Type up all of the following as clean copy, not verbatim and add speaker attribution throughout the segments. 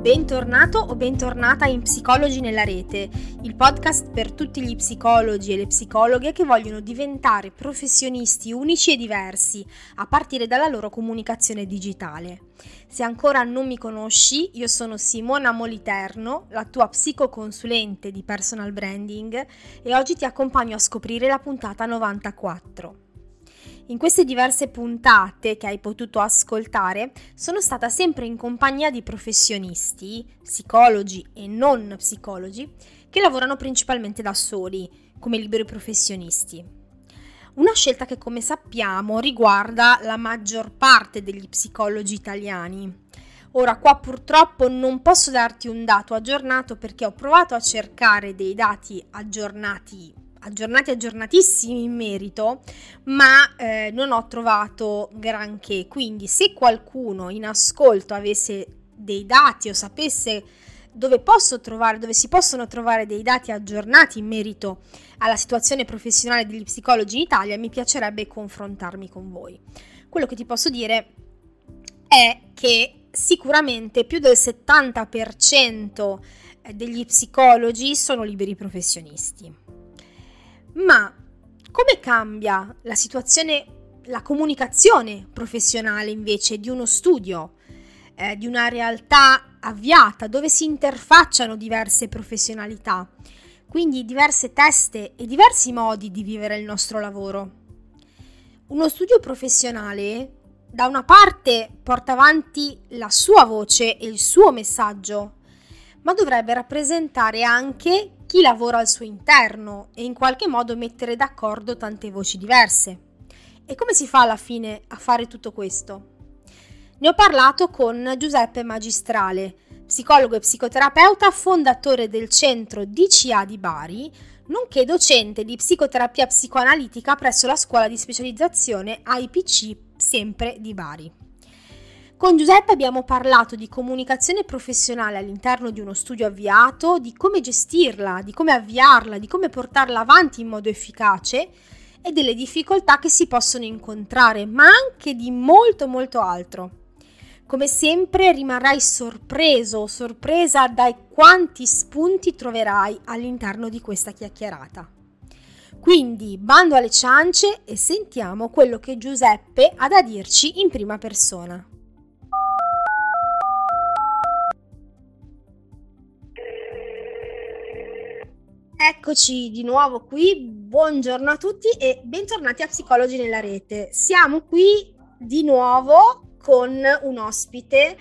Speaker 1: Bentornato o bentornata in Psicologi nella Rete, il podcast per tutti gli psicologi e le psicologhe che vogliono diventare professionisti unici e diversi, a partire dalla loro comunicazione digitale. Se ancora non mi conosci, io sono Simona Moliterno, la tua psicoconsulente di personal branding, e oggi ti accompagno a scoprire la puntata 94. In queste diverse puntate che hai potuto ascoltare sono stata sempre in compagnia di professionisti, psicologi e non psicologi, che lavorano principalmente da soli, come liberi professionisti. Una scelta che, come sappiamo, riguarda la maggior parte degli psicologi italiani. Ora, qua purtroppo non posso darti un dato aggiornato perché ho provato a cercare dei dati aggiornatissimi in merito, ma non ho trovato granché. Quindi se qualcuno in ascolto avesse dei dati o sapesse dove si possono trovare dei dati aggiornati in merito alla situazione professionale degli psicologi in Italia, mi piacerebbe confrontarmi con voi. Quello che ti posso dire è che sicuramente più del 70% degli psicologi sono liberi professionisti. Ma come cambia la situazione, la comunicazione professionale invece di uno studio, di una realtà avviata dove si interfacciano diverse professionalità, quindi diverse teste e diversi modi di vivere il nostro lavoro? Uno studio professionale da una parte porta avanti la sua voce e il suo messaggio, ma dovrebbe rappresentare anche chi lavora al suo interno e in qualche modo mettere d'accordo tante voci diverse. E come si fa alla fine a fare tutto questo? Ne ho parlato con Giuseppe Magistrale, psicologo e psicoterapeuta, fondatore del centro DCA di Bari, nonché docente di psicoterapia psicoanalitica presso la scuola di specializzazione AIPC, sempre di Bari. Con Giuseppe abbiamo parlato di comunicazione professionale all'interno di uno studio avviato, di come gestirla, di come avviarla, di come portarla avanti in modo efficace e delle difficoltà che si possono incontrare, ma anche di molto altro. Come sempre rimarrai sorpresa dai quanti spunti troverai all'interno di questa chiacchierata. Quindi bando alle ciance e sentiamo quello che Giuseppe ha da dirci in prima persona. Eccoci di nuovo qui, buongiorno a tutti e bentornati a Psicologi nella Rete. Siamo qui di nuovo con un ospite,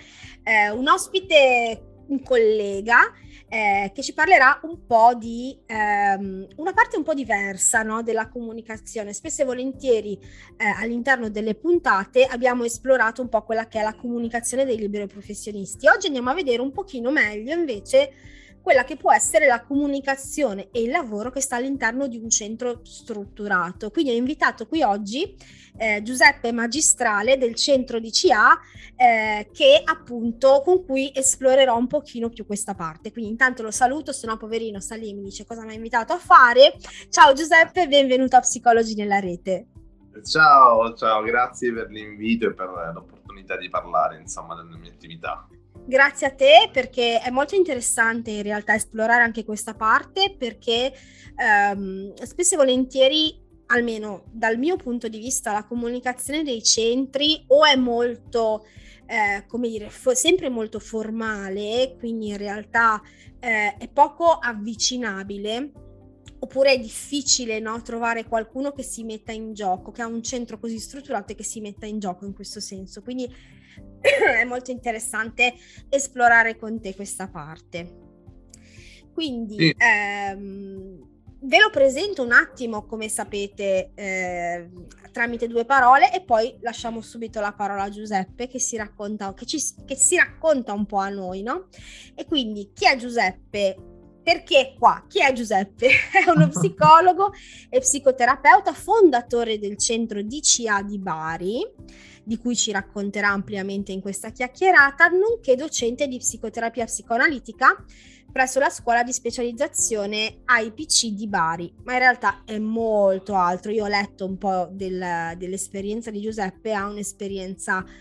Speaker 1: un collega che ci parlerà un po' di una parte un po' diversa, no, della comunicazione. Spesso e volentieri all'interno delle puntate abbiamo esplorato un po' quella che è la comunicazione dei liberi professionisti. Oggi andiamo a vedere un pochino meglio invece quella che può essere la comunicazione e il lavoro che sta all'interno di un centro strutturato. Quindi ho invitato qui oggi Giuseppe Magistrale del centro DCA che appunto con cui esplorerò un pochino più questa parte. Quindi intanto lo saluto, se no poverino sta lì, mi dice cosa mi ha invitato a fare. Ciao Giuseppe, benvenuto a Psicologi nella Rete.
Speaker 2: Ciao, grazie per l'invito e per l'opportunità di parlare insomma delle mie attività.
Speaker 1: Grazie a te, perché è molto interessante in realtà esplorare anche questa parte, perché spesso e volentieri, almeno dal mio punto di vista, la comunicazione dei centri o è molto, sempre molto formale, quindi in realtà è poco avvicinabile, oppure è difficile, no, trovare qualcuno che si metta in gioco, che ha un centro così strutturato e che si metta in gioco in questo senso. Quindi è molto interessante esplorare con te questa parte. Quindi
Speaker 2: sì.
Speaker 1: Ve lo presento un attimo, come sapete, tramite due parole, e poi lasciamo subito la parola a Giuseppe che si racconta un po' a noi, no? E quindi chi è Giuseppe? Perché qua? Chi è Giuseppe? È uno psicologo e psicoterapeuta, fondatore del centro DCA di Bari, di cui ci racconterà ampiamente in questa chiacchierata, nonché docente di psicoterapia psicoanalitica presso la scuola di specializzazione AIPC di Bari, ma in realtà è molto altro. Io ho letto un po' dell'esperienza di Giuseppe, ha un'esperienza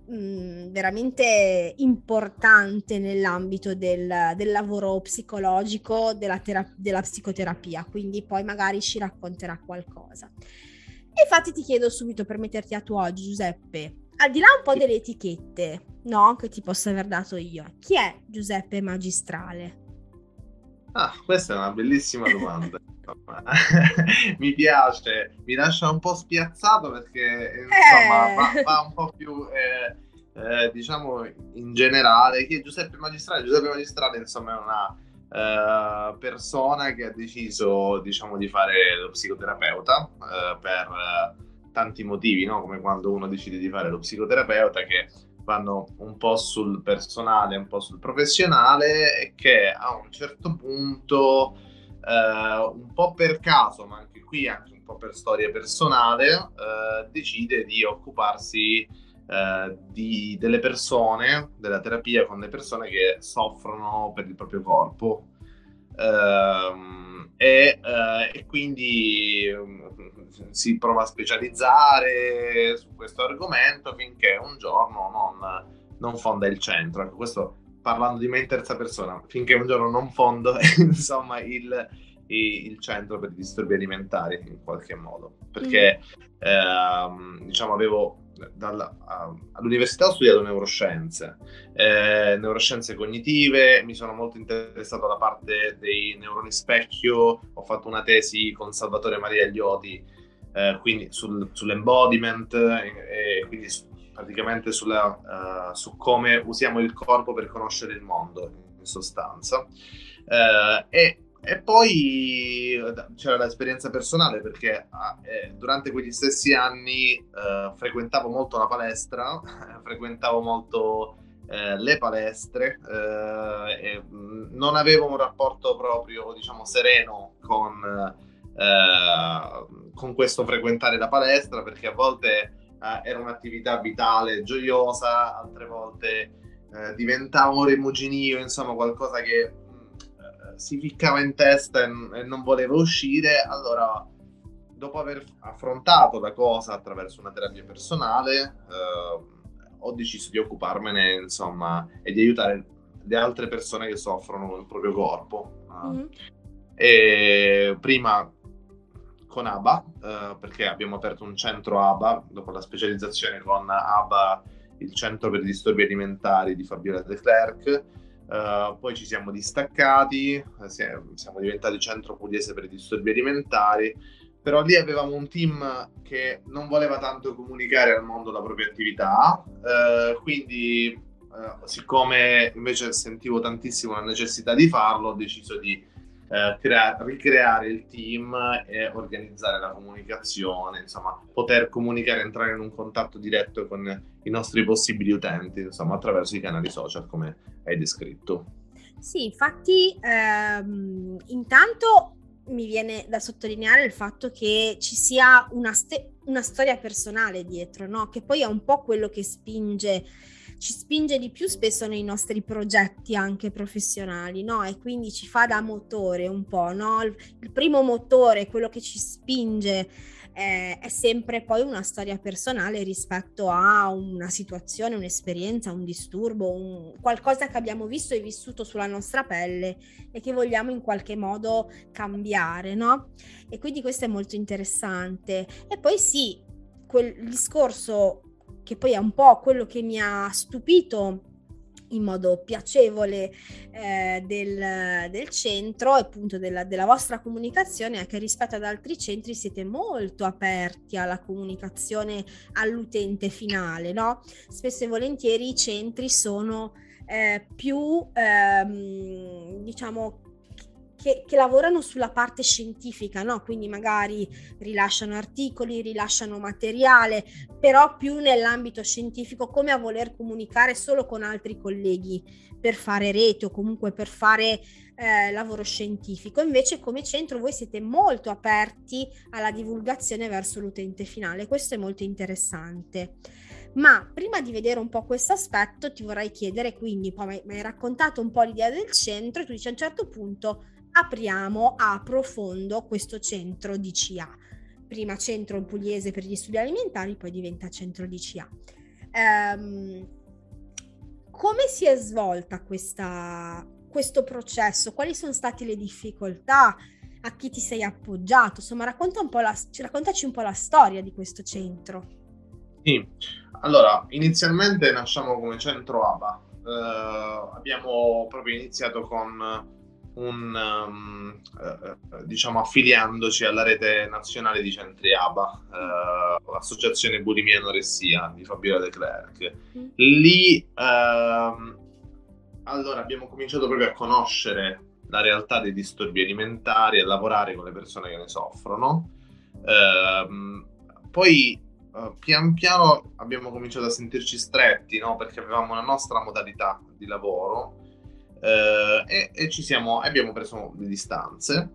Speaker 1: veramente importante nell'ambito del lavoro psicologico, della psicoterapia, quindi poi magari ci racconterà qualcosa. E infatti ti chiedo subito, per metterti a tuo agio, Giuseppe, al di là un po' delle etichette, no, che ti posso aver dato io, chi è Giuseppe Magistrale?
Speaker 2: Ah, questa è una bellissima domanda. Insomma. Mi piace, mi lascia un po' spiazzato perché insomma va un po' più diciamo in generale. Chi è Giuseppe Magistrale? Giuseppe Magistrale insomma è una persona che ha deciso, diciamo, di fare lo psicoterapeuta per tanti motivi, no? Come quando uno decide di fare lo psicoterapeuta, che vanno un po' sul personale, un po' sul professionale, e che a un certo punto, un po' per caso, ma anche qui anche un po' per storia personale, decide di occuparsi delle persone, della terapia con le persone che soffrono per il proprio corpo. E quindi si prova a specializzare su questo argomento finché un giorno non fonda il centro. Ecco, questo parlando di me in terza persona, finché un giorno non fondo insomma il centro per i disturbi alimentari in qualche modo, perché diciamo avevo all'università ho studiato neuroscienze cognitive, mi sono molto interessato alla parte dei neuroni specchio, ho fatto una tesi con Salvatore Maria Glioti, quindi sull'embodiment, e quindi praticamente su come usiamo il corpo per conoscere il mondo, in sostanza. E poi c'era l'esperienza personale, perché durante quegli stessi anni frequentavo molto la palestra, frequentavo molto le palestre, e non avevo un rapporto proprio, diciamo, sereno con questo frequentare la palestra, perché a volte era un'attività vitale, gioiosa, altre volte diventava un rimuginio, insomma qualcosa che si ficcava in testa e non voleva uscire. Allora, dopo aver affrontato la cosa attraverso una terapia personale, ho deciso di occuparmene, insomma, e di aiutare le altre persone che soffrono nel proprio corpo. E prima con ABA, perché abbiamo aperto un centro ABA dopo la specializzazione con ABA, il Centro per i Disturbi Alimentari di Fabiola De Clercq. Poi ci siamo distaccati, siamo diventati Centro Pugliese per i Disturbi Alimentari, però lì avevamo un team che non voleva tanto comunicare al mondo la propria attività, quindi siccome invece sentivo tantissimo la necessità di farlo, ho deciso di ricreare il team e organizzare la comunicazione, insomma poter comunicare, entrare in un contatto diretto con i nostri possibili utenti, insomma attraverso i canali social come hai descritto.
Speaker 1: Sì, infatti intanto mi viene da sottolineare il fatto che ci sia una storia personale dietro, no? Che poi è un po' quello che ci spinge di più spesso nei nostri progetti anche professionali, no? E quindi ci fa da motore un po', no? Il primo motore, quello che ci spinge, è sempre poi una storia personale rispetto a una situazione, un'esperienza, un disturbo, qualcosa che abbiamo visto e vissuto sulla nostra pelle e che vogliamo in qualche modo cambiare, no? E quindi questo è molto interessante. E poi sì, quel discorso che poi è un po' quello che mi ha stupito in modo piacevole del centro, appunto della vostra comunicazione, è che rispetto ad altri centri siete molto aperti alla comunicazione all'utente finale, no? Spesso e volentieri i centri sono più diciamo che lavorano sulla parte scientifica, no? Quindi magari rilasciano articoli, rilasciano materiale, però più nell'ambito scientifico, come a voler comunicare solo con altri colleghi per fare rete o comunque per fare lavoro scientifico. Invece come centro voi siete molto aperti alla divulgazione verso l'utente finale, questo è molto interessante. Ma prima di vedere un po' questo aspetto ti vorrei chiedere, quindi poi mi hai raccontato un po' l'idea del centro e tu dici a un certo punto apriamo a profondo questo centro DCA, prima centro pugliese per gli studi alimentari, poi diventa centro DCA. Come si è svolta questo processo? Quali sono state le difficoltà? A chi ti sei appoggiato? Insomma, raccontaci un po' la storia di questo centro.
Speaker 2: Sì, allora, inizialmente nasciamo come centro ABA. Abbiamo proprio iniziato con diciamo, affiliandoci alla rete nazionale di centri ABA, l'associazione Bulimia e Anoressia di Fabiola De Clercq. Lì, allora, abbiamo cominciato proprio a conoscere la realtà dei disturbi alimentari e a lavorare con le persone che ne soffrono. Poi pian piano abbiamo cominciato a sentirci stretti, no? Perché avevamo una nostra modalità di lavoro, e abbiamo preso le distanze,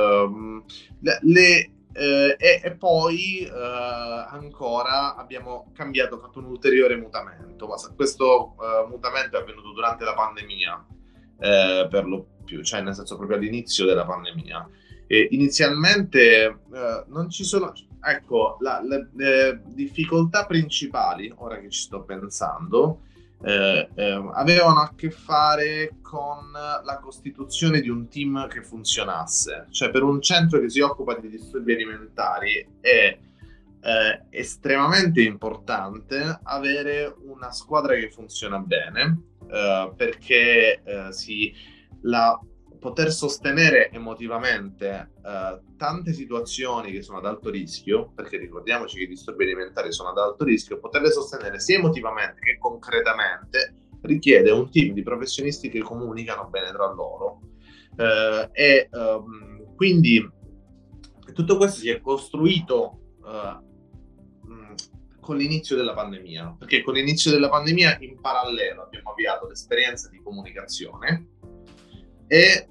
Speaker 2: e poi ancora abbiamo fatto un ulteriore mutamento, ma questo mutamento è avvenuto durante la pandemia, per lo più, cioè nel senso proprio all'inizio della pandemia. E inizialmente non ci sono, ecco, le difficoltà principali, ora che ci sto pensando, avevano a che fare con la costituzione di un team che funzionasse. Cioè, per un centro che si occupa di disturbi alimentari è estremamente importante avere una squadra che funziona bene, perché poter sostenere emotivamente tante situazioni che sono ad alto rischio, perché ricordiamoci che i disturbi alimentari sono ad alto rischio, poterle sostenere sia emotivamente che concretamente richiede un team di professionisti che comunicano bene tra loro, quindi tutto questo si è costruito con l'inizio della pandemia, perché con l'inizio della pandemia in parallelo abbiamo avviato l'esperienza di comunicazione e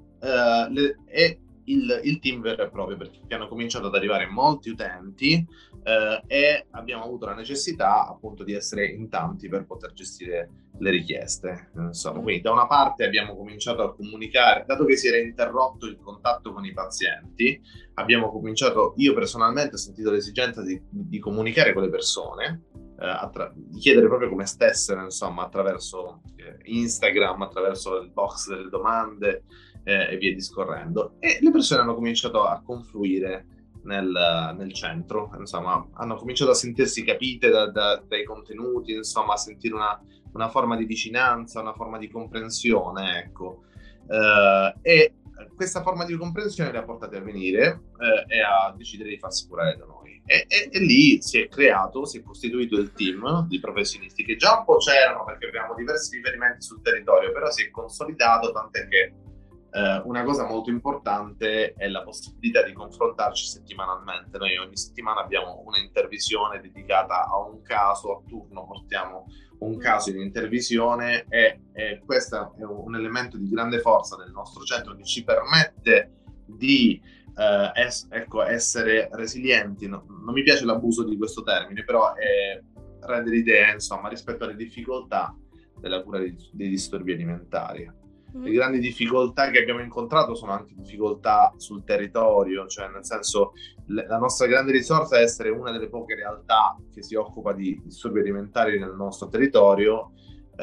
Speaker 2: il team vero e proprio, perché hanno cominciato ad arrivare molti utenti, e abbiamo avuto la necessità appunto di essere in tanti per poter gestire le richieste. Insomma, quindi da una parte abbiamo cominciato a comunicare, dato che si era interrotto il contatto con i pazienti, io personalmente ho sentito l'esigenza di comunicare con le persone, di chiedere proprio come stessero, insomma, attraverso Instagram, attraverso il box delle domande, e via discorrendo, e le persone hanno cominciato a confluire nel centro, insomma, hanno cominciato a sentirsi capite dai contenuti, insomma, a sentire una forma di vicinanza, una forma di comprensione, ecco, e questa forma di comprensione li ha portati a venire e a decidere di farsi curare da noi, e lì si è costituito il team di professionisti che già un po' c'erano, perché abbiamo diversi riferimenti sul territorio, però si è consolidato, tant'è che una cosa molto importante è la possibilità di confrontarci settimanalmente. Noi ogni settimana abbiamo una intervisione dedicata a un caso, a turno portiamo un caso in intervisione, e questo è un elemento di grande forza del nostro centro che ci permette di essere resilienti. Non mi piace l'abuso di questo termine, però rende l'idea, insomma, rispetto alle difficoltà della cura dei disturbi alimentari. Le grandi difficoltà che abbiamo incontrato sono anche difficoltà sul territorio, cioè nel senso, la nostra grande risorsa è essere una delle poche realtà che si occupa di disturbi alimentari nel nostro territorio,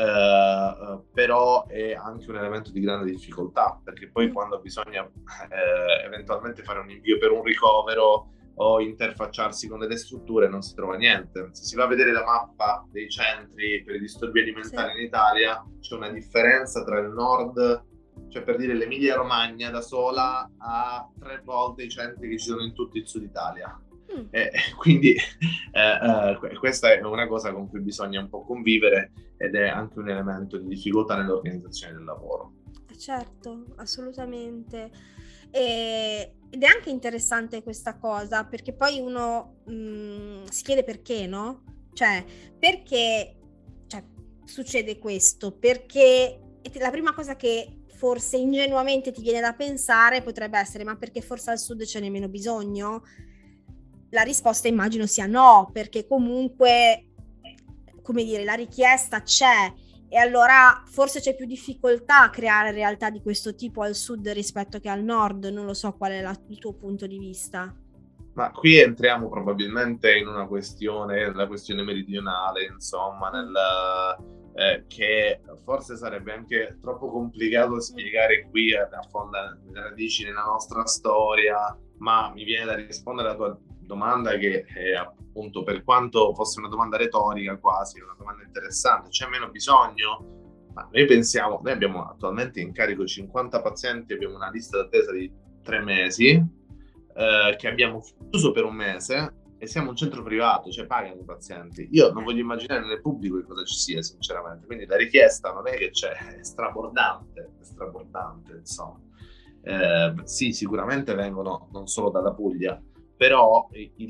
Speaker 2: però è anche un elemento di grande difficoltà, perché poi quando bisogna eventualmente fare un invio per un ricovero o interfacciarsi con delle strutture non si trova niente. Se si va a vedere la mappa dei centri per i disturbi alimentari in Italia, c'è una differenza tra il nord, cioè per dire l'Emilia Romagna da sola ha 3 volte i centri che ci sono in tutto il sud Italia. Quindi questa è una cosa con cui bisogna un po' convivere, ed è anche un elemento di difficoltà nell'organizzazione del lavoro.
Speaker 1: Certo, assolutamente. Ed è anche interessante questa cosa, perché poi uno si chiede perché, no? Cioè, perché succede questo? Perché la prima cosa che forse ingenuamente ti viene da pensare potrebbe essere: ma perché forse al sud ce n'è meno bisogno? La risposta immagino sia no, perché comunque, come dire, la richiesta c'è, e allora forse c'è più difficoltà a creare realtà di questo tipo al sud rispetto che al nord. Non lo so qual è il tuo punto di vista.
Speaker 2: Ma qui entriamo probabilmente in una questione, la questione meridionale, insomma, che forse sarebbe anche troppo complicato spiegare qui a fonda le radici nella nostra storia, ma mi viene da rispondere alla tua domanda che è appunto, per quanto fosse una domanda retorica quasi, una domanda interessante, c'è meno bisogno? Ma noi abbiamo attualmente in carico 50 pazienti, abbiamo una lista d'attesa di 3 mesi, che abbiamo chiuso per un mese e siamo un centro privato, cioè pagano i pazienti. Io non voglio immaginare nel pubblico che cosa ci sia, sinceramente. Quindi la richiesta non è che c'è, è strabordante, insomma. Sì, sicuramente vengono non solo dalla Puglia, però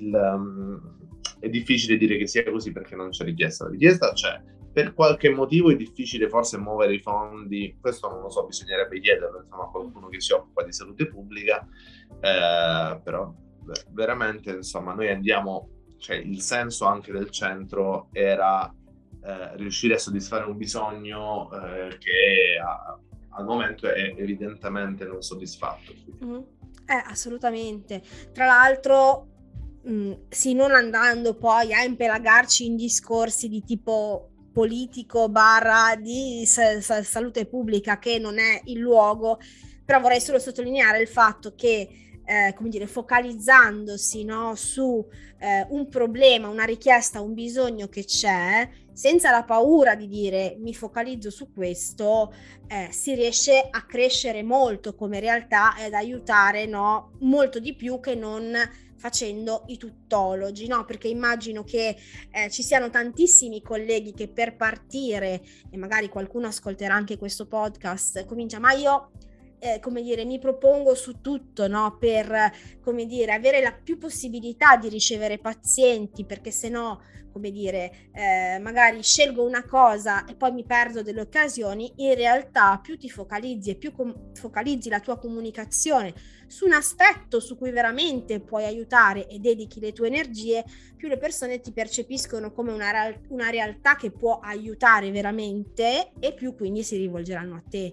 Speaker 2: è difficile dire che sia così perché non c'è richiesta. La richiesta c'è. Per qualche motivo è difficile forse muovere i fondi, questo non lo so, bisognerebbe chiederlo insomma, a qualcuno che si occupa di salute pubblica, però veramente insomma noi andiamo, cioè il senso anche del centro era riuscire a soddisfare un bisogno che al momento è evidentemente non soddisfatto.
Speaker 1: Assolutamente. Tra l'altro, sì, non andando poi a impelagarci in discorsi di tipo politico barra di salute pubblica, che non è il luogo, però vorrei solo sottolineare il fatto che come dire, focalizzandosi, no, su un problema, una richiesta, un bisogno che c'è, senza la paura di dire mi focalizzo su questo, si riesce a crescere molto come realtà e ad aiutare, no, molto di più che non facendo i tuttologi, no? Perché immagino che ci siano tantissimi colleghi che per partire, e magari qualcuno ascolterà anche questo podcast, comincia, ma io come dire, mi propongo su tutto, no? Per, come dire, avere la più possibilità di ricevere pazienti, perché se no, come dire, magari scelgo una cosa e poi mi perdo delle occasioni. In realtà più ti focalizzi e più focalizzi la tua comunicazione su un aspetto su cui veramente puoi aiutare e dedichi le tue energie, più le persone ti percepiscono come una realtà che può aiutare veramente e più quindi si rivolgeranno a te.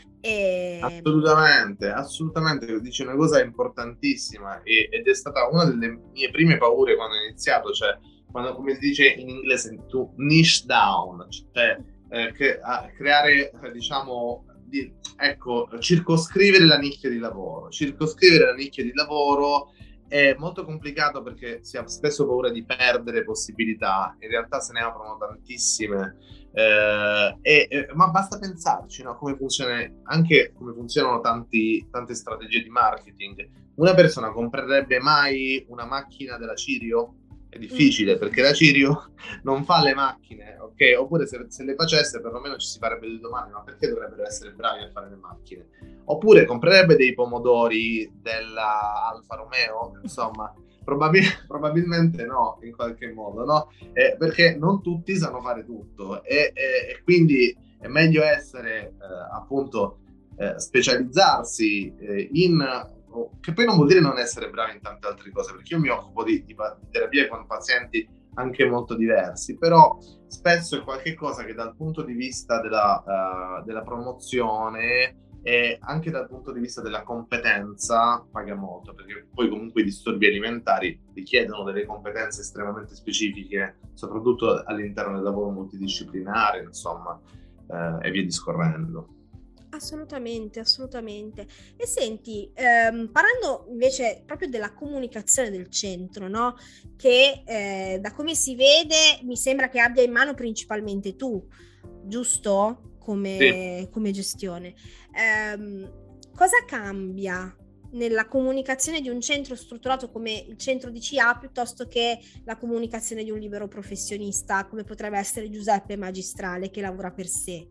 Speaker 2: Assolutamente, dice una cosa importantissima ed è stata una delle mie prime paure quando ho iniziato, cioè quando, come si dice in inglese, to niche down, cioè creare, diciamo, ecco, circoscrivere la nicchia di lavoro. Circoscrivere la nicchia di lavoro è molto complicato perché si ha spesso paura di perdere possibilità, in realtà se ne aprono tantissime. Ma basta pensarci, no? Come funziona, anche come funzionano tante strategie di marketing. Una persona comprerebbe mai una macchina della Cirio? È difficile perché la Cirio non fa le macchine, ok? Oppure se le facesse perlomeno ci si farebbe del domani, ma perché dovrebbero essere bravi a fare le macchine? Oppure comprerebbe dei pomodori della Alfa Romeo? Insomma, probabilmente no, in qualche modo, no? Perché non tutti sanno fare tutto e quindi è meglio essere appunto specializzarsi che poi non vuol dire non essere bravi in tante altre cose, perché io mi occupo di terapie con pazienti anche molto diversi, però spesso è qualche cosa che dal punto di vista della promozione e anche dal punto di vista della competenza paga molto, perché poi comunque i disturbi alimentari richiedono delle competenze estremamente specifiche, soprattutto all'interno del lavoro multidisciplinare, insomma, e via discorrendo.
Speaker 1: Assolutamente. E senti, parlando invece proprio della comunicazione del centro, no? Che da come si vede mi sembra che abbia in mano principalmente tu, giusto? Come gestione. Cosa cambia nella comunicazione di un centro strutturato come il centro DCA piuttosto che la comunicazione di un libero professionista come potrebbe essere Giuseppe Magistrale che lavora per sé?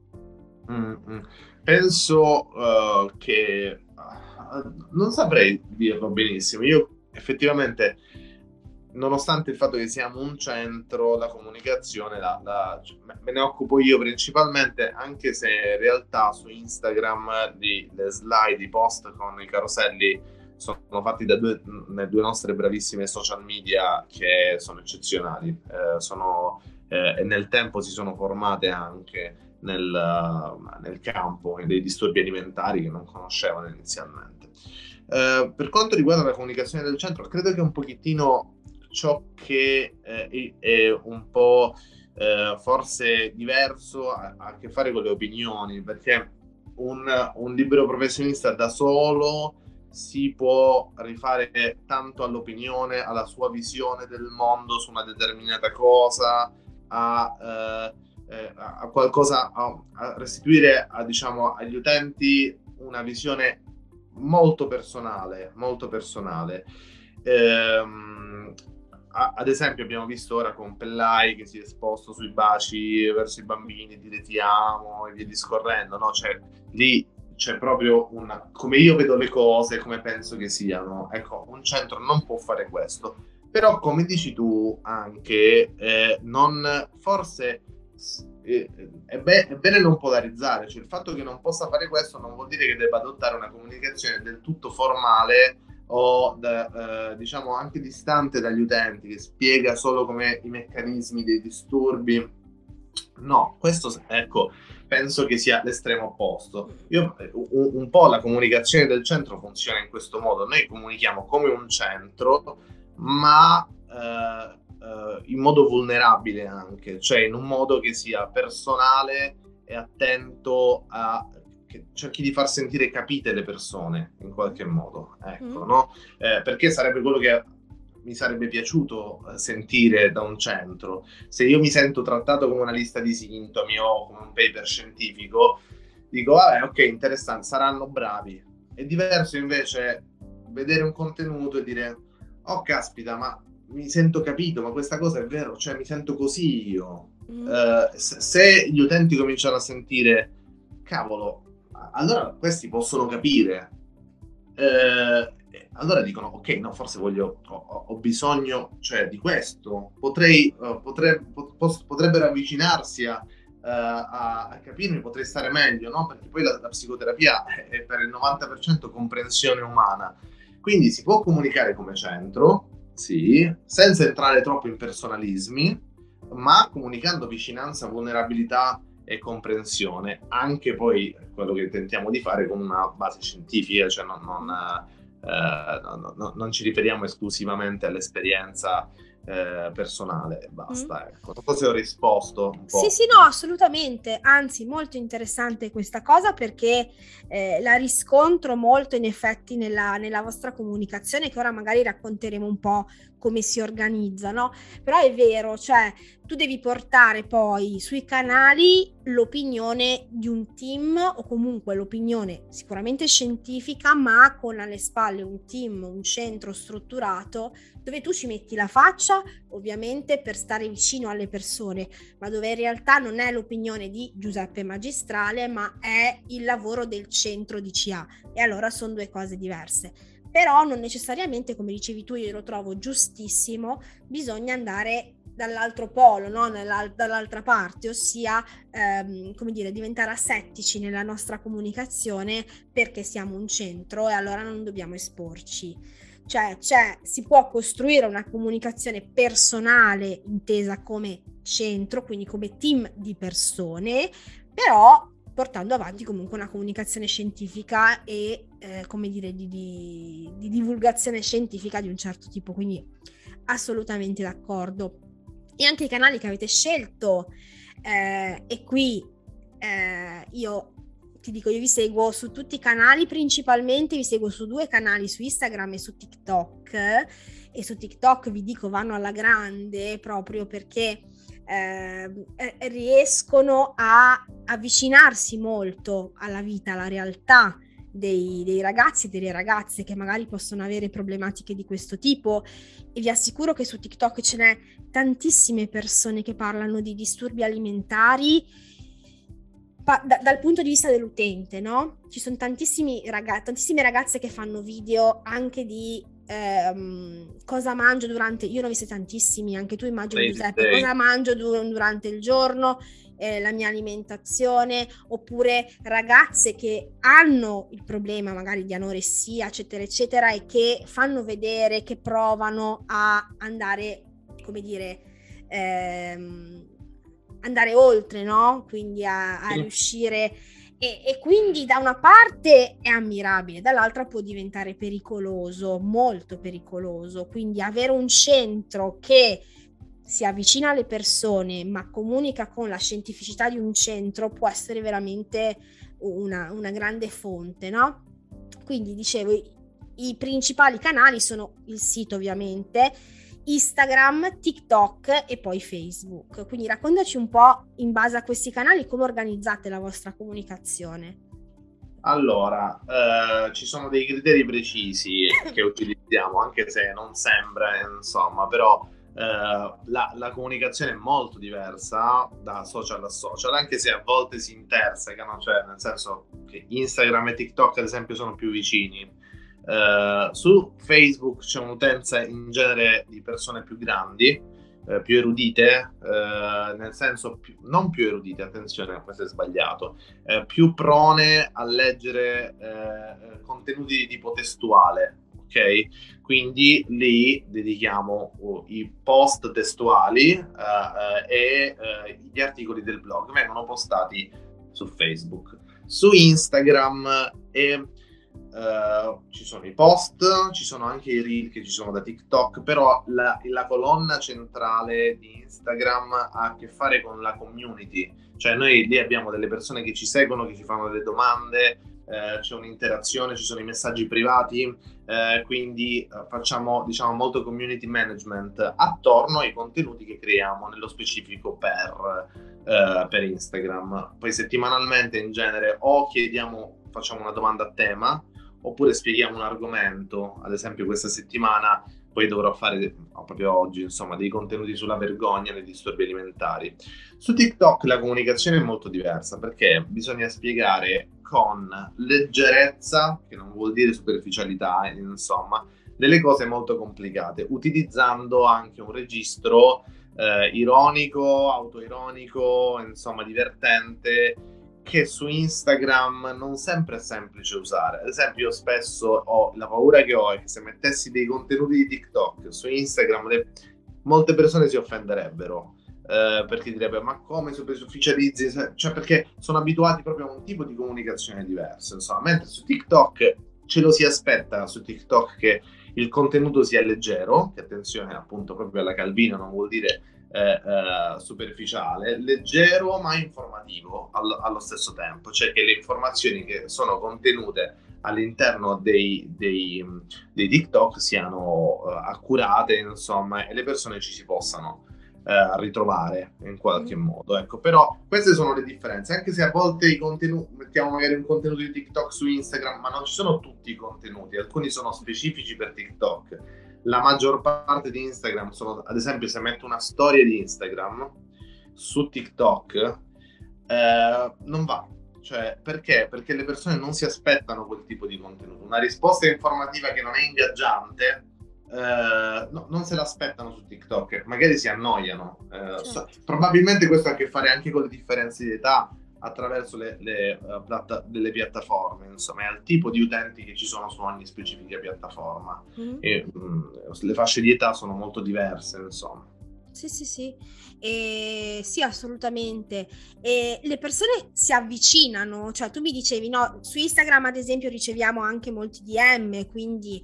Speaker 2: Penso che non saprei dirlo benissimo. Io effettivamente, nonostante il fatto che siamo un centro, la comunicazione me ne occupo io principalmente, anche se in realtà su Instagram le slide, i post con i caroselli sono fatti da due nostre bravissime social media che sono eccezionali. E nel tempo si sono formate anche nel campo dei disturbi alimentari che non conoscevano inizialmente. Per quanto riguarda la comunicazione del centro, credo che un pochettino ciò che è un po' forse diverso ha a che fare con le opinioni, perché un libero professionista da solo si può rifare tanto all'opinione, alla sua visione del mondo su una determinata cosa, a qualcosa, a restituire diciamo, agli utenti una visione molto personale, molto personale. Ad esempio abbiamo visto ora con Pellai che si è esposto sui baci verso i bambini, dire ti amo e via discorrendo, no? Cioè, lì c'è proprio una, come io vedo le cose, come penso che siano. Ecco, un centro non può fare questo. Però, come dici tu, anche, non, forse è bene non polarizzare, cioè il fatto che non possa fare questo non vuol dire che debba adottare una comunicazione del tutto formale o diciamo anche distante dagli utenti, che spiega solo come i meccanismi dei disturbi. No, questo ecco, penso che sia l'estremo opposto. Io, un po' la comunicazione del centro funziona in questo modo: noi comunichiamo come un centro, ma in modo vulnerabile anche, cioè in un modo che sia personale e attento a che cerchi di far sentire capite le persone in qualche modo, ecco, no? Perché sarebbe quello che mi sarebbe piaciuto sentire da un centro. Se io mi sento trattato come una lista di sintomi o come un paper scientifico, dico, vabbè, ok, interessante, saranno bravi. È diverso invece vedere un contenuto e dire, oh caspita, ma mi sento capito, ma questa cosa è vero, cioè mi sento così io. Se gli utenti cominciano a sentire, cavolo, allora questi possono capire. Allora dicono, ok, no, forse ho bisogno, cioè, di questo. Potrebbero avvicinarsi a capirmi, potrei stare meglio, no? Perché poi la psicoterapia è per il 90% comprensione umana. Quindi si può comunicare come centro, sì, senza entrare troppo in personalismi, ma comunicando vicinanza, vulnerabilità e comprensione, anche poi quello che tentiamo di fare con una base scientifica, cioè non ci riferiamo esclusivamente all'esperienza personale e basta. Ecco. Non so se ho risposto un po'.
Speaker 1: Sì, no, assolutamente, anzi molto interessante questa cosa, perché la riscontro molto in effetti nella vostra comunicazione, che ora magari racconteremo un po' come si organizza, no? Però è vero, cioè tu devi portare poi sui canali l'opinione di un team, o comunque l'opinione sicuramente scientifica, ma con alle spalle un team, un centro strutturato dove tu ci metti la faccia, ovviamente per stare vicino alle persone, ma dove in realtà non è l'opinione di Giuseppe Magistrale, ma è il lavoro del centro di CA, e allora sono due cose diverse. Però non necessariamente, come dicevi tu, io lo trovo giustissimo, bisogna andare dall'altro polo, no? Dall'altra parte, ossia come dire, diventare asettici nella nostra comunicazione perché siamo un centro e allora non dobbiamo esporci. Cioè, si può costruire una comunicazione personale intesa come centro, quindi come team di persone, però portando avanti comunque una comunicazione scientifica e come dire di divulgazione scientifica di un certo tipo, quindi assolutamente d'accordo. E anche i canali che avete scelto, e qui io ti dico, io vi seguo su tutti i canali, principalmente vi seguo su 2 canali, su Instagram e su TikTok, e su TikTok vi dico vanno alla grande proprio perché riescono a avvicinarsi molto alla vita, alla realtà dei ragazzi e delle ragazze che magari possono avere problematiche di questo tipo, e vi assicuro che su TikTok ce n'è tantissime persone che parlano di disturbi alimentari dal punto di vista dell'utente, no? Ci sono tantissime ragazze che fanno video anche di cosa mangio durante, io ne ho viste tantissimi, anche tu immagino Giuseppe, cosa mangio durante il giorno, la mia alimentazione, oppure ragazze che hanno il problema magari di anoressia, eccetera, eccetera, e che fanno vedere, che provano a andare, come dire, andare oltre, no? Quindi a riuscire, E quindi da una parte è ammirabile, dall'altra può diventare pericoloso, molto pericoloso. Quindi avere un centro che si avvicina alle persone ma comunica con la scientificità di un centro può essere veramente una grande fonte, no? Quindi dicevo, i principali canali sono il sito ovviamente, Instagram, TikTok e poi Facebook. Quindi raccontaci un po' in base a questi canali come organizzate la vostra comunicazione.
Speaker 2: Allora, ci sono dei criteri precisi che utilizziamo, anche se non sembra, insomma, però la comunicazione è molto diversa da social a social, anche se a volte si intersecano, cioè nel senso che Instagram e TikTok, ad esempio, sono più vicini. Su Facebook c'è un'utenza in genere di persone più grandi, più erudite, nel senso non più erudite, attenzione, questo è sbagliato, più prone a leggere contenuti di tipo testuale, ok? Quindi lì dedichiamo i post testuali e gli articoli del blog vengono postati su Facebook. Su Instagram ci sono i post, ci sono anche i reel che ci sono da TikTok, però la colonna centrale di Instagram ha a che fare con la community, cioè noi lì abbiamo delle persone che ci seguono, che ci fanno delle domande, c'è un'interazione, ci sono i messaggi privati, quindi facciamo, diciamo, molto community management attorno ai contenuti che creiamo nello specifico per Instagram. Poi settimanalmente in genere o facciamo una domanda a tema, oppure spieghiamo un argomento. Ad esempio questa settimana poi dovrò fare, proprio oggi, insomma, dei contenuti sulla vergogna nei disturbi alimentari. Su TikTok la comunicazione è molto diversa, perché bisogna spiegare con leggerezza, che non vuol dire superficialità, insomma, delle cose molto complicate, utilizzando anche un registro ironico, autoironico, insomma, divertente, che su Instagram non sempre è semplice usare. Ad esempio, io spesso ho la paura che ho è che se mettessi dei contenuti di TikTok su Instagram, molte persone si offenderebbero, perché direbbe: ma come superficializzi? Cioè, perché sono abituati proprio a un tipo di comunicazione diverso, insomma. Mentre su TikTok ce lo si aspetta, su TikTok, che il contenuto sia leggero, che attenzione, appunto, proprio alla Calvino, non vuol dire superficiale, leggero ma informativo allo stesso tempo, cioè che le informazioni che sono contenute all'interno dei TikTok siano accurate, insomma, e le persone ci si possano ritrovare in qualche modo, ecco. Però queste sono le differenze, anche se a volte i contenuti, mettiamo magari un contenuto di TikTok su Instagram, ma non ci sono tutti i contenuti, alcuni sono specifici per TikTok. La maggior parte di Instagram sono, ad esempio, se metto una storia di Instagram su TikTok, non va. Cioè, perché? Perché le persone non si aspettano quel tipo di contenuto. Una risposta informativa che non è ingaggiante, non se l'aspettano su TikTok, magari si annoiano.
Speaker 1: Certo.
Speaker 2: Probabilmente questo ha a che fare anche con le differenze di età attraverso delle piattaforme, insomma, e al tipo di utenti che ci sono su ogni specifica piattaforma. E, le fasce di età sono molto diverse, insomma.
Speaker 1: Sì, sì, assolutamente. E le persone si avvicinano, cioè tu mi dicevi, no, su Instagram ad esempio riceviamo anche molti DM, quindi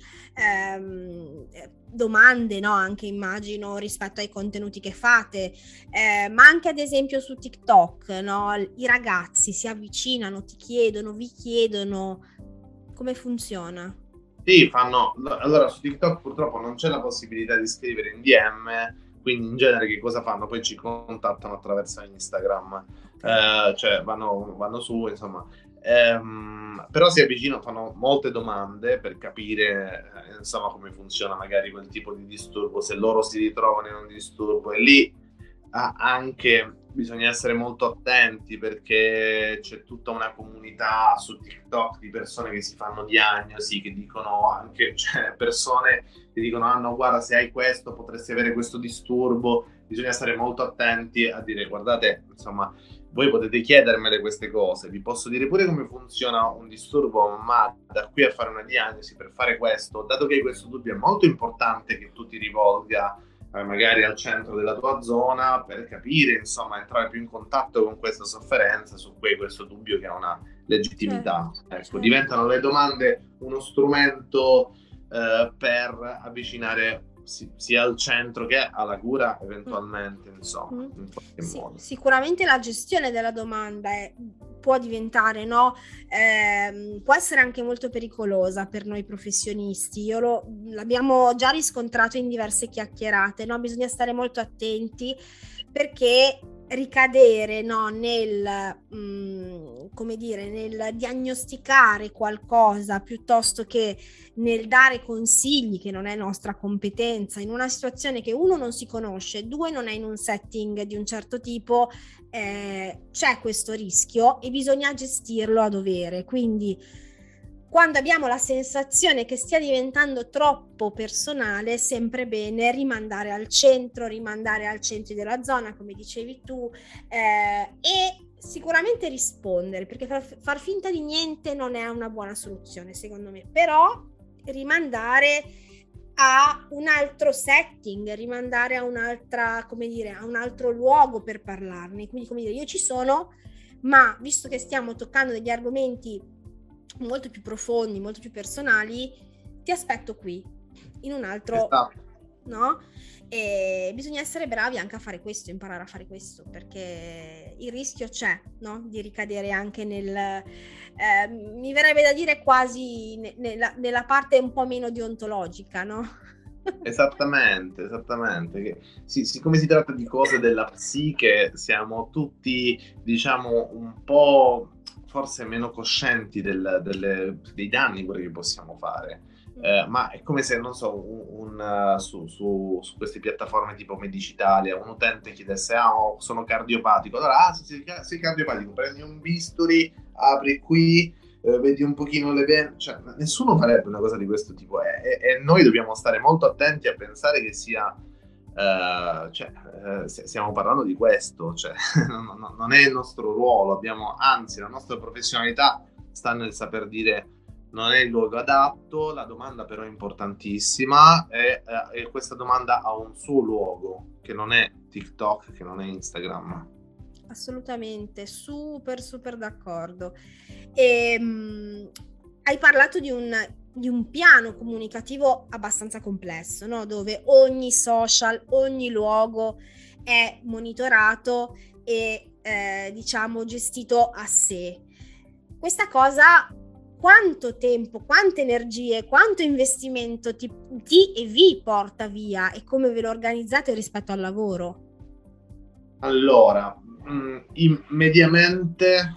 Speaker 1: domande, no, anche immagino rispetto ai contenuti che fate, ma anche ad esempio su TikTok, no, i ragazzi si avvicinano, ti chiedono, vi chiedono, come funziona?
Speaker 2: Sì, allora su TikTok purtroppo non c'è la possibilità di scrivere in DM, quindi in genere che cosa fanno? Poi ci contattano attraverso Instagram, cioè vanno su, insomma. Però si avvicinano, fanno molte domande per capire insomma come funziona magari quel tipo di disturbo, se loro si ritrovano in un disturbo, e lì anche bisogna essere molto attenti, perché c'è tutta una comunità su TikTok di persone che si fanno diagnosi, che dicono anche, cioè persone che dicono: ah no, guarda, se hai questo potresti avere questo disturbo. Bisogna stare molto attenti a dire: guardate, insomma, voi potete chiedermele queste cose, vi posso dire pure come funziona un disturbo, ma da qui a fare una diagnosi, per fare questo, dato che hai questo dubbio, è molto importante che tu ti rivolga magari al centro della tua zona per capire, insomma, entrare più in contatto con questa sofferenza su cui hai questo dubbio, che è una legittimità. Ecco,
Speaker 1: certo.
Speaker 2: diventano le domande uno strumento per avvicinare sia al centro che alla cura eventualmente, insomma, in qualche
Speaker 1: Sì,
Speaker 2: modo.
Speaker 1: sicuramente la gestione della domanda può diventare, no? Può essere anche molto pericolosa per noi professionisti. L'abbiamo già riscontrato in diverse chiacchierate, no? Bisogna stare molto attenti perché ricadere, no, come dire, nel diagnosticare qualcosa piuttosto che nel dare consigli, che non è nostra competenza, in una situazione che uno non si conosce, due non è in un setting di un certo tipo, c'è questo rischio e bisogna gestirlo a dovere. Quindi quando abbiamo la sensazione che stia diventando troppo personale, è sempre bene rimandare al centro della zona, come dicevi tu, e sicuramente rispondere, perché far finta di niente non è una buona soluzione, secondo me, però rimandare a un altro setting, rimandare a un'altra, come dire, a un altro luogo per parlarne. Quindi, come dire, io ci sono, ma visto che stiamo toccando degli argomenti molto più profondi, molto più personali, ti aspetto qui, in un altro, no? E bisogna essere bravi anche a fare questo, imparare a fare questo, perché il rischio c'è, no? Di ricadere anche mi verrebbe da dire quasi nella parte un po' meno deontologica, no?
Speaker 2: Esattamente. Siccome si tratta di cose della psiche, siamo tutti, diciamo, un po' forse meno coscienti dei danni pure che possiamo fare. Ma è come se, non so, su queste piattaforme tipo Medicitalia, un utente chiedesse: sono cardiopatico. Allora, sei cardiopatico, prendi un bisturi, apri qui, vedi un pochino le vene. Cioè, nessuno farebbe una cosa di questo tipo, e noi dobbiamo stare molto attenti a pensare che sia stiamo parlando di questo, cioè, non è il nostro ruolo, anzi, la nostra professionalità sta nel saper dire: non è il luogo adatto. La domanda però è importantissima, e questa domanda ha un suo luogo, che non è TikTok, che non è Instagram.
Speaker 1: Assolutamente, super d'accordo. Hai parlato di un piano comunicativo abbastanza complesso, no? Dove ogni social, ogni luogo è monitorato e diciamo gestito a sé. Questa cosa quanto tempo, quante energie, quanto investimento ti e vi porta via, e come ve lo organizzate rispetto al lavoro?
Speaker 2: Allora, mediamente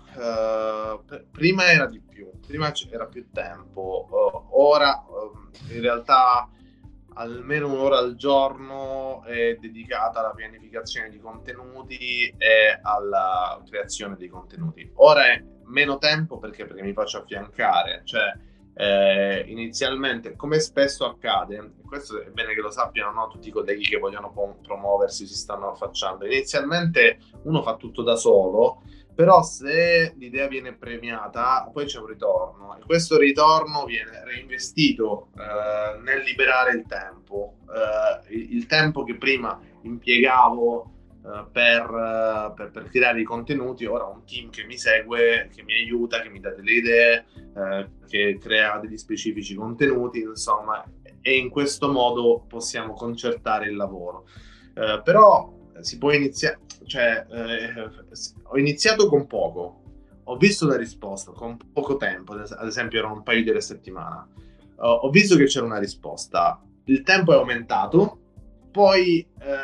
Speaker 2: prima era di più, prima c'era più tempo, ora in realtà almeno un'ora al giorno è dedicata alla pianificazione di contenuti e alla creazione dei contenuti. Ora è meno tempo perché mi faccio affiancare, cioè inizialmente, come spesso accade, e questo è bene che lo sappiano, no? Tutti i colleghi che vogliono promuoversi si stanno affacciando. Inizialmente uno fa tutto da solo, però se l'idea viene premiata poi c'è un ritorno, e questo ritorno viene reinvestito nel liberare il tempo, il tempo che prima impiegavo per creare i contenuti. Ora ho un team che mi segue, che mi aiuta, che mi dà delle idee, che crea degli specifici contenuti, insomma, e in questo modo possiamo concertare il lavoro. Però si può iniziare, cioè ho iniziato con poco, ho visto la risposta con poco tempo, ad esempio erano un paio di settimane, ho visto che c'era una risposta, il tempo è aumentato, poi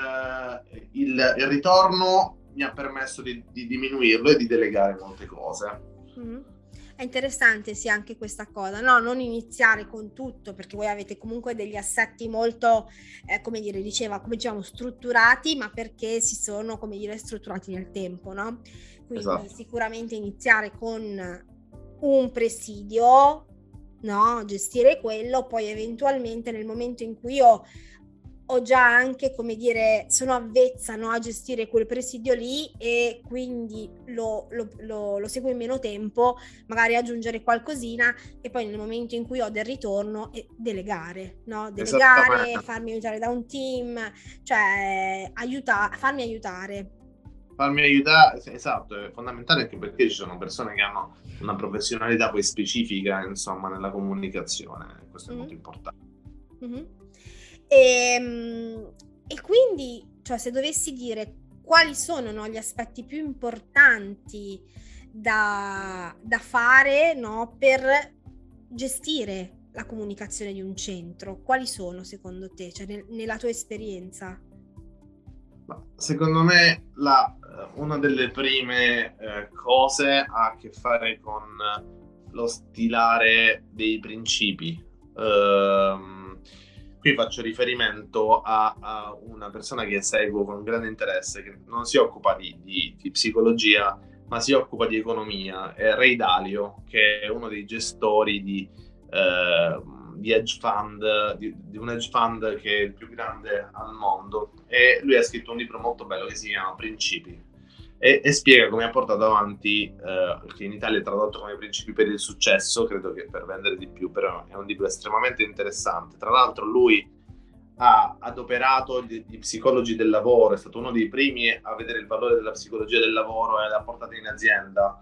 Speaker 2: il ritorno mi ha permesso di diminuirlo e di delegare molte cose.
Speaker 1: È interessante, sì, anche questa cosa, no? Non iniziare con tutto, perché voi avete comunque degli assetti molto, come dicevamo, strutturati, ma perché si sono, come dire, strutturati nel tempo, no? Quindi esatto. Sicuramente iniziare con un presidio, no? Gestire quello, poi eventualmente nel momento in cui ho già anche, come dire, sono avvezza, no, a gestire quel presidio lì, e quindi lo seguo in meno tempo, magari aggiungere qualcosina, e poi nel momento in cui ho del ritorno delegare, no? Delegare, farmi aiutare da un team, cioè farmi aiutare.
Speaker 2: farmi aiutare, esatto, è fondamentale anche perché ci sono persone che hanno una professionalità poi specifica, insomma, nella comunicazione, questo è molto importante.
Speaker 1: Mm-hmm. E quindi, cioè, se dovessi dire quali sono, no, gli aspetti più importanti da fare, no, per gestire la comunicazione di un centro, quali sono secondo te, cioè nella tua esperienza?
Speaker 2: Secondo me una delle prime cose ha a che fare con lo stilare dei principi. Qui faccio riferimento a una persona che seguo con grande interesse, che non si occupa di psicologia, ma si occupa di economia. È Ray Dalio, che è uno dei gestori di hedge fund, di un hedge fund che è il più grande al mondo, e lui ha scritto un libro molto bello che si chiama Principi e spiega come ha portato avanti, che in Italia è tradotto come Principi per il successo, credo che per vendere di più, però è un libro estremamente interessante. Tra l'altro lui ha adoperato gli psicologi del lavoro, è stato uno dei primi a vedere il valore della psicologia del lavoro e l'ha portata in azienda.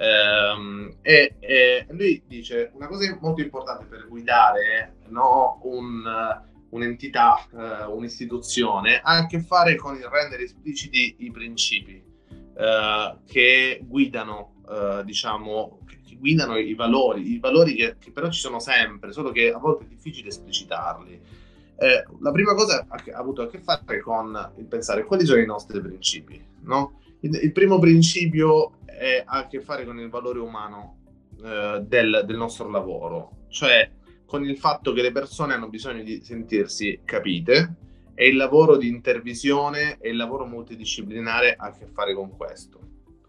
Speaker 2: E lui dice una cosa molto importante per guidare, no, un'entità, un'istituzione, ha a che fare con il rendere espliciti i principi che guidano, diciamo, che guidano i valori che però ci sono sempre, solo che a volte è difficile esplicitarli. La prima cosa ha avuto a che fare con il pensare quali sono i nostri principi, no? Il primo principio ha a che fare con il valore umano del nostro lavoro, cioè con il fatto che le persone hanno bisogno di sentirsi capite, e il lavoro di intervisione e il lavoro multidisciplinare ha a che fare con questo.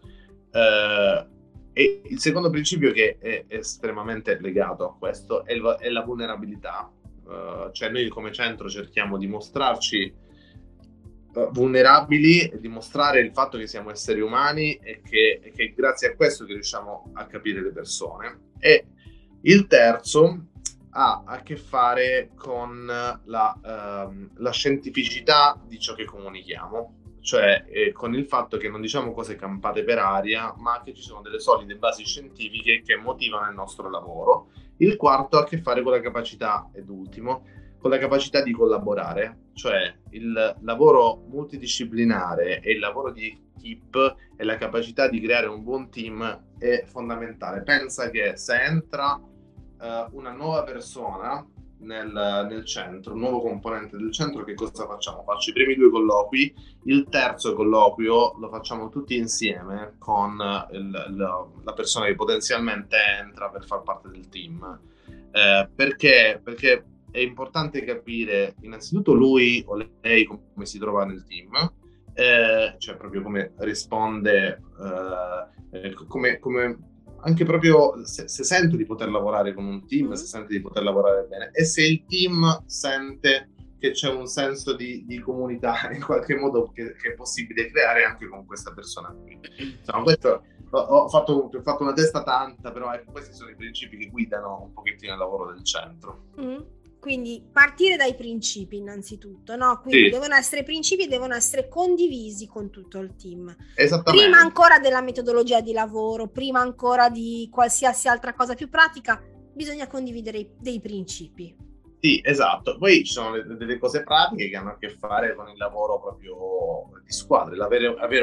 Speaker 2: E il secondo principio, che è estremamente legato a questo, è la vulnerabilità. Cioè noi come centro cerchiamo di mostrarci vulnerabili e dimostrare il fatto che siamo esseri umani e che grazie a questo che riusciamo a capire le persone. E il terzo ha a che fare con la scientificità di ciò che comunichiamo, cioè con il fatto che non diciamo cose campate per aria, ma che ci sono delle solide basi scientifiche che motivano il nostro lavoro. Il quarto ha a che fare con la capacità, ed ultimo, con la capacità di collaborare, cioè il lavoro multidisciplinare e il lavoro di equip e la capacità di creare un buon team è fondamentale. Pensa che se entra una nuova persona nel centro, un nuovo componente del centro, che cosa facciamo? Faccio i primi 2 colloqui, il terzo colloquio lo facciamo tutti insieme con la persona che potenzialmente entra per far parte del team. Perché è importante capire innanzitutto lui o lei come si trova nel team, cioè proprio come risponde, come anche proprio se sente di poter lavorare con un team, se sente di poter lavorare bene, e se il team sente che c'è un senso di comunità in qualche modo che è possibile creare anche con questa persona qui. Insomma, questo ho fatto una testa tanta, però questi sono i principi che guidano un pochettino il lavoro del centro.
Speaker 1: Quindi partire dai principi innanzitutto, no? Quindi sì, devono essere principi e devono essere condivisi con tutto il team.
Speaker 2: Esattamente.
Speaker 1: Prima ancora della metodologia di lavoro, prima ancora di qualsiasi altra cosa più pratica, bisogna condividere dei principi.
Speaker 2: Sì, esatto. Poi ci sono delle cose pratiche che hanno a che fare con il lavoro proprio di squadra, avere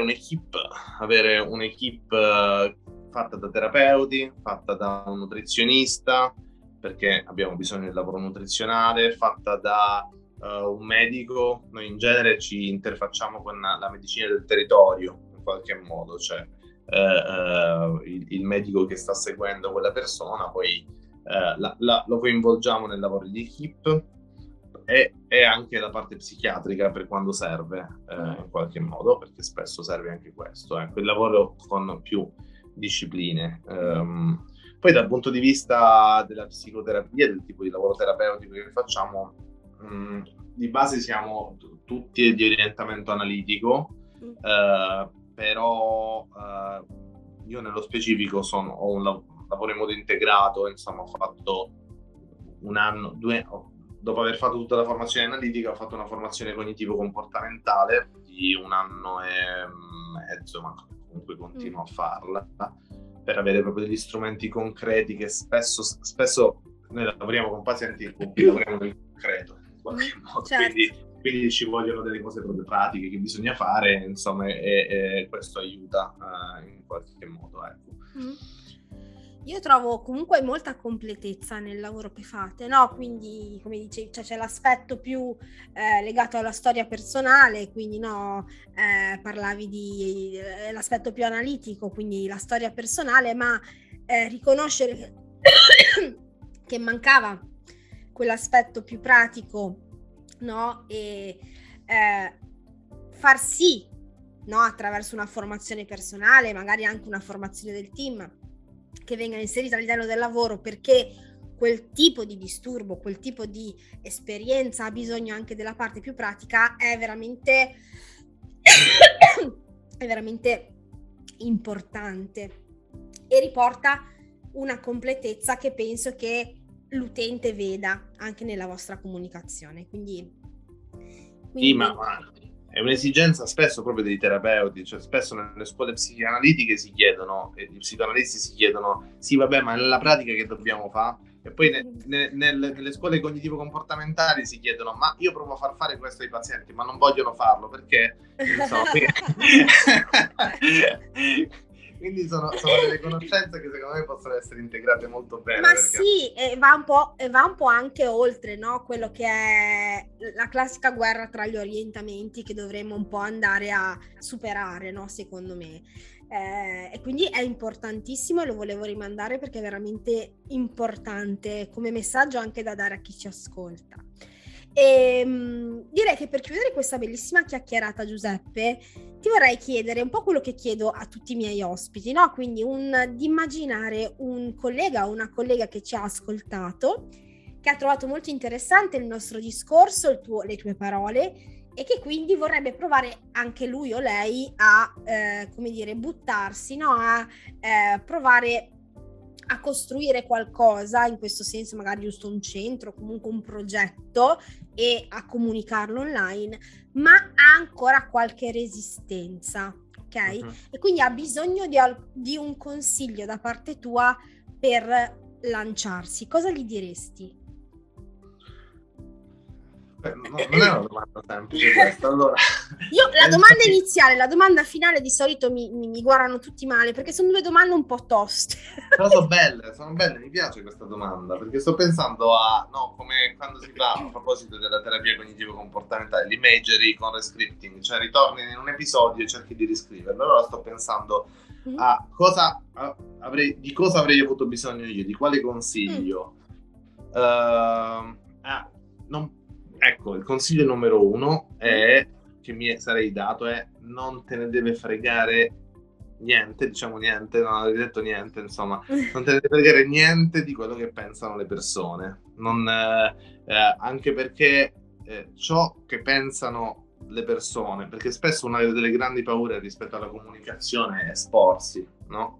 Speaker 2: un'equipe fatta da terapeuti, fatta da un nutrizionista, perché abbiamo bisogno del lavoro nutrizionale, fatta da un medico. Noi in genere ci interfacciamo con la medicina del territorio in qualche modo, cioè il medico che sta seguendo quella persona, poi lo coinvolgiamo nel lavoro di equip, e anche la parte psichiatrica per quando serve, in qualche modo, perché spesso serve anche questo, il lavoro con più discipline. Poi dal punto di vista della psicoterapia, del tipo di lavoro terapeutico che facciamo, di base siamo tutti di orientamento analitico, però io nello specifico ho un lavoro in modo integrato, insomma ho fatto 2 dopo aver fatto tutta la formazione analitica, ho fatto una formazione cognitivo-comportamentale di 1 anno e mezzo, ma comunque continuo a farla, per avere proprio degli strumenti concreti che spesso noi lavoriamo con pazienti con cui lavoriamo nel concreto, in qualche modo,
Speaker 1: certo.
Speaker 2: quindi ci vogliono delle cose proprio pratiche che bisogna fare, insomma, e questo aiuta in qualche modo, ecco.
Speaker 1: Io trovo comunque molta completezza nel lavoro che fate, no? Quindi, come dicevi, cioè, c'è l'aspetto più legato alla storia personale, quindi no, parlavi di l'aspetto più analitico, quindi la storia personale, ma riconoscere che mancava quell'aspetto più pratico, no? E far sì, no? Attraverso una formazione personale, magari anche una formazione del team, che venga inserita all'interno del lavoro, perché quel tipo di disturbo, quel tipo di esperienza ha bisogno anche della parte più pratica, è veramente importante e riporta una completezza che penso che l'utente veda anche nella vostra comunicazione. Quindi
Speaker 2: sì, ma è un'esigenza spesso proprio dei terapeuti, cioè spesso nelle scuole psicoanalitiche si chiedono, e gli psicoanalisti si chiedono, sì vabbè, ma nella pratica che dobbiamo fare? E poi nelle scuole cognitivo-comportamentali si chiedono, ma io provo a far fare questo ai pazienti, ma non vogliono farlo, perché? Insomma, quindi sono delle conoscenze che secondo me possono essere integrate molto bene.
Speaker 1: Ma sì, e va un po' anche oltre, no? Quello che è la classica guerra tra gli orientamenti che dovremmo un po' andare a superare, no? Secondo me. E quindi è importantissimo e lo volevo rimandare perché è veramente importante come messaggio anche da dare a chi ci ascolta. E direi che per chiudere questa bellissima chiacchierata, Giuseppe, ti vorrei chiedere un po' quello che chiedo a tutti i miei ospiti, no? Quindi di immaginare un collega o una collega che ci ha ascoltato, che ha trovato molto interessante il nostro discorso, le tue parole, e che quindi vorrebbe provare anche lui o lei a, come dire, buttarsi, no? A provare a costruire qualcosa, in questo senso magari giusto un centro, comunque un progetto, e a comunicarlo online, ma ha ancora qualche resistenza, ok? Uh-huh. E quindi ha bisogno di un consiglio da parte tua per lanciarsi. Cosa gli diresti?
Speaker 2: Non è una domanda semplice questa. Allora,
Speaker 1: io la domanda iniziale, la domanda finale di solito mi guardano tutti male perché sono due domande un po' toste.
Speaker 2: Però sono belle, mi piace questa domanda perché sto pensando a, no, come quando si fa a proposito della terapia cognitivo-comportamentale, l'imagery con rescripting, cioè ritorni in un episodio e cerchi di riscriverlo. Allora sto pensando a di cosa avrei avuto bisogno io, di quale consiglio. Ecco, il consiglio numero 1 è che mi sarei dato è non te ne deve fregare niente, diciamo niente, non avevi detto niente, insomma, non te ne deve fregare niente di quello che pensano le persone, anche perché ciò che pensano le persone, perché spesso una delle grandi paure rispetto alla comunicazione è esporsi, no?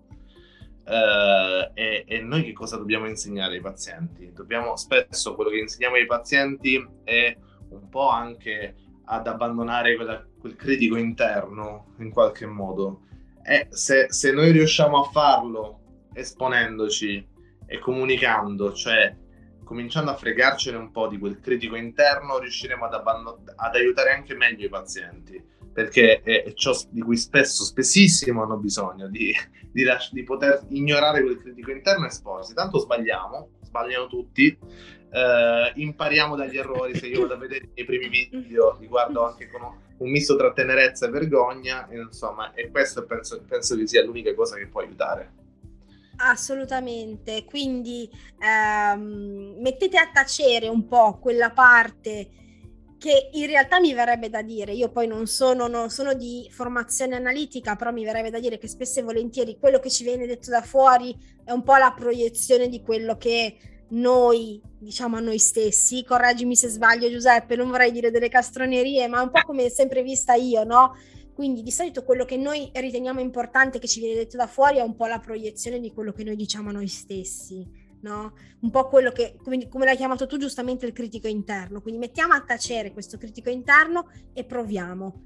Speaker 2: E noi che cosa dobbiamo insegnare ai pazienti? Spesso quello che insegniamo ai pazienti è un po' anche ad abbandonare quel critico interno in qualche modo, e se noi riusciamo a farlo esponendoci e comunicando, cioè cominciando a fregarcene un po' di quel critico interno, riusciremo ad aiutare anche meglio i pazienti, perché è ciò di cui spessissimo hanno bisogno, di poter ignorare quel critico interno e esporsi. Tanto sbagliamo tutti, impariamo dagli errori. Se io vado a vedere i primi video, li guardo anche con un misto tra tenerezza e vergogna, insomma, e questo penso che sia l'unica cosa che può aiutare.
Speaker 1: Assolutamente, quindi mettete a tacere un po' quella parte che in realtà mi verrebbe da dire, io poi non sono di formazione analitica, però mi verrebbe da dire che spesso e volentieri quello che ci viene detto da fuori è un po' la proiezione di quello che noi diciamo a noi stessi. Correggimi se sbaglio, Giuseppe, non vorrei dire delle castronerie, ma un po' come sempre vista io, no? Quindi di solito quello che noi riteniamo importante che ci viene detto da fuori è un po' la proiezione di quello che noi diciamo a noi stessi, no? Un po' quello che, come l'hai chiamato tu giustamente, il critico interno. Quindi mettiamo a tacere questo critico interno e proviamo.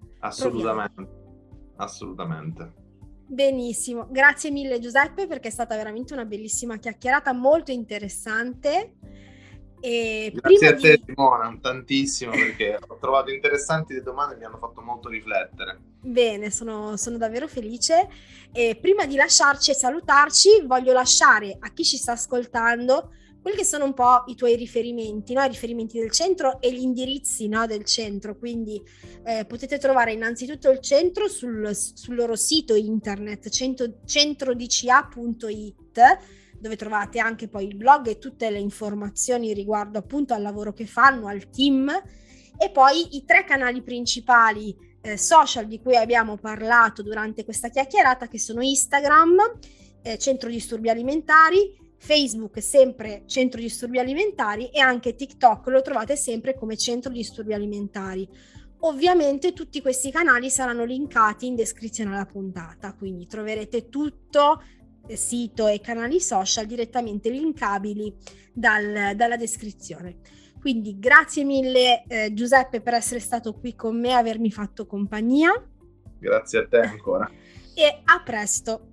Speaker 2: Assolutamente.
Speaker 1: Benissimo, grazie mille Giuseppe, perché è stata veramente una bellissima chiacchierata, molto interessante. E
Speaker 2: Grazie a te Simona, tantissimo, perché ho trovato interessanti le domande e mi hanno fatto molto riflettere.
Speaker 1: Bene, sono davvero felice. E prima di lasciarci e salutarci, voglio lasciare a chi ci sta ascoltando quelli che sono un po' i tuoi riferimenti, no? I riferimenti del centro e gli indirizzi, no, del centro. Quindi potete trovare innanzitutto il centro sul loro sito internet centrodca.it, dove trovate anche poi il blog e tutte le informazioni riguardo appunto al lavoro che fanno, al team, e poi i 3 canali principali social di cui abbiamo parlato durante questa chiacchierata, che sono Instagram, Centro Disturbi Alimentari, Facebook sempre Centro Disturbi Alimentari, e anche TikTok lo trovate sempre come Centro Disturbi Alimentari. Ovviamente tutti questi canali saranno linkati in descrizione alla puntata, quindi troverete tutto, sito e canali social direttamente linkabili dalla descrizione. Quindi grazie mille Giuseppe per essere stato qui con me, avermi fatto compagnia.
Speaker 2: Grazie a te ancora.
Speaker 1: E a presto.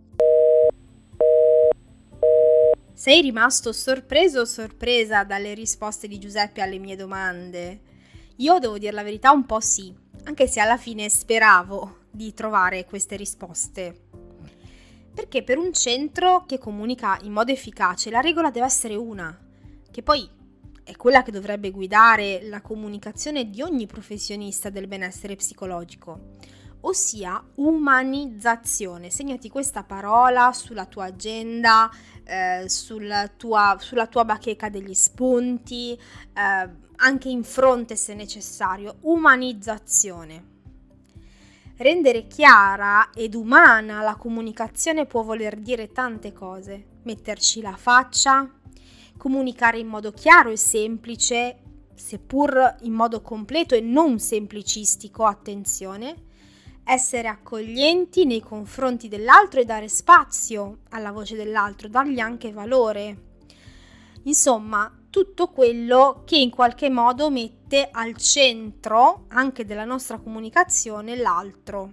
Speaker 1: Sei rimasto sorpreso o sorpresa dalle risposte di Giuseppe alle mie domande? Io devo dire la verità, un po' sì, anche se alla fine speravo di trovare queste risposte. Perché per un centro che comunica in modo efficace la regola deve essere una, che poi è quella che dovrebbe guidare la comunicazione di ogni professionista del benessere psicologico, ossia umanizzazione. Segnati questa parola sulla tua agenda, sulla tua bacheca degli spunti, anche in fronte se necessario. Umanizzazione. Rendere chiara ed umana la comunicazione può voler dire tante cose: metterci la faccia, comunicare in modo chiaro e semplice, seppur in modo completo e non semplicistico, attenzione, essere accoglienti nei confronti dell'altro e dare spazio alla voce dell'altro, dargli anche valore. Insomma, tutto quello che in qualche modo mette al centro anche della nostra comunicazione l'altro.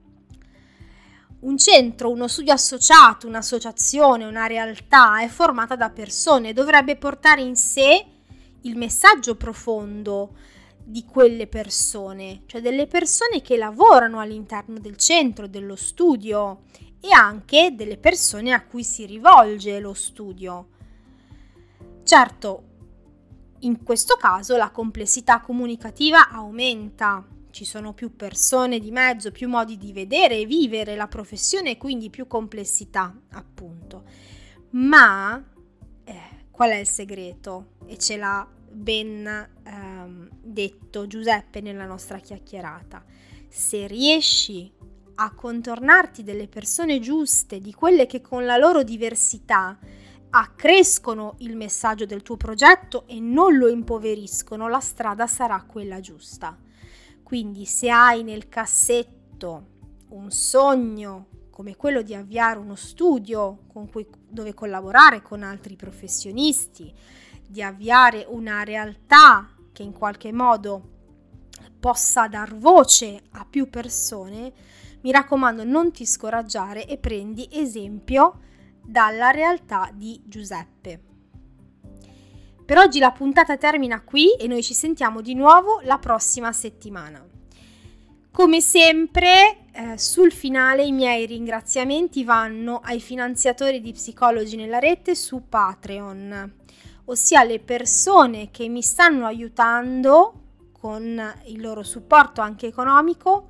Speaker 1: Un centro, uno studio associato, un'associazione, una realtà è formata da persone e dovrebbe portare in sé il messaggio profondo di quelle persone, cioè delle persone che lavorano all'interno del centro, dello studio, e anche delle persone a cui si rivolge lo studio. Certo, in questo caso la complessità comunicativa aumenta. Ci sono più persone di mezzo, più modi di vedere e vivere la professione e quindi più complessità, appunto. Ma qual è il segreto? E ce l'ha ben detto Giuseppe nella nostra chiacchierata. Se riesci a contornarti delle persone giuste, di quelle che con la loro diversità accrescono il messaggio del tuo progetto e non lo impoveriscono, la strada sarà quella giusta. Quindi se hai nel cassetto un sogno come quello di avviare uno studio dove collaborare con altri professionisti, di avviare una realtà che in qualche modo possa dar voce a più persone, mi raccomando, non ti scoraggiare e prendi esempio dalla realtà di Giuseppe. Per oggi la puntata termina qui e noi ci sentiamo di nuovo la prossima settimana. Come sempre, sul finale i miei ringraziamenti vanno ai finanziatori di Psicologi nella Rete su Patreon, ossia le persone che mi stanno aiutando con il loro supporto anche economico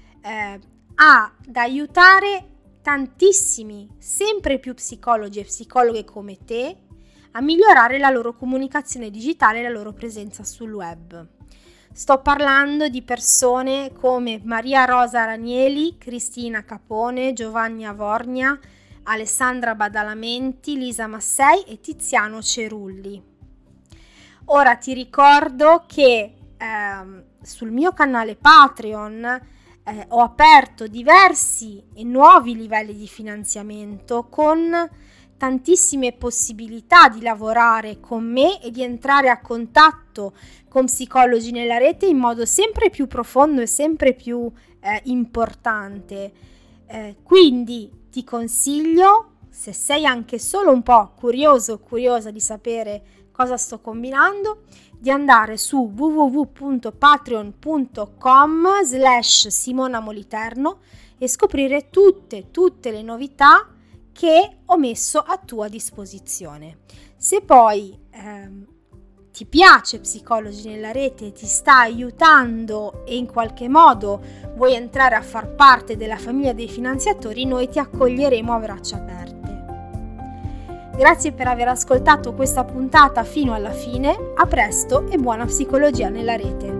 Speaker 1: ad aiutare tantissimi, sempre più psicologi e psicologhe come te a migliorare la loro comunicazione digitale e la loro presenza sul web. Sto parlando di persone come Maria Rosa Ranieli, Cristina Capone, Giovanni Avornia, Alessandra Badalamenti, Lisa Massei e Tiziano Cerulli. Ora ti ricordo che sul mio canale Patreon ho aperto diversi e nuovi livelli di finanziamento con tantissime possibilità di lavorare con me e di entrare a contatto con psicologi nella rete in modo sempre più profondo e sempre più importante. Quindi ti consiglio, se sei anche solo un po' curioso o curiosa di sapere cosa sto combinando, di andare su www.patreon.com/Simona Moliterno e scoprire tutte le novità che ho messo a tua disposizione. Se poi ti piace Psicologi nella rete, ti sta aiutando e in qualche modo vuoi entrare a far parte della famiglia dei finanziatori, noi ti accoglieremo a braccia aperte. Grazie per aver ascoltato questa puntata fino alla fine, a presto e buona psicologia nella rete.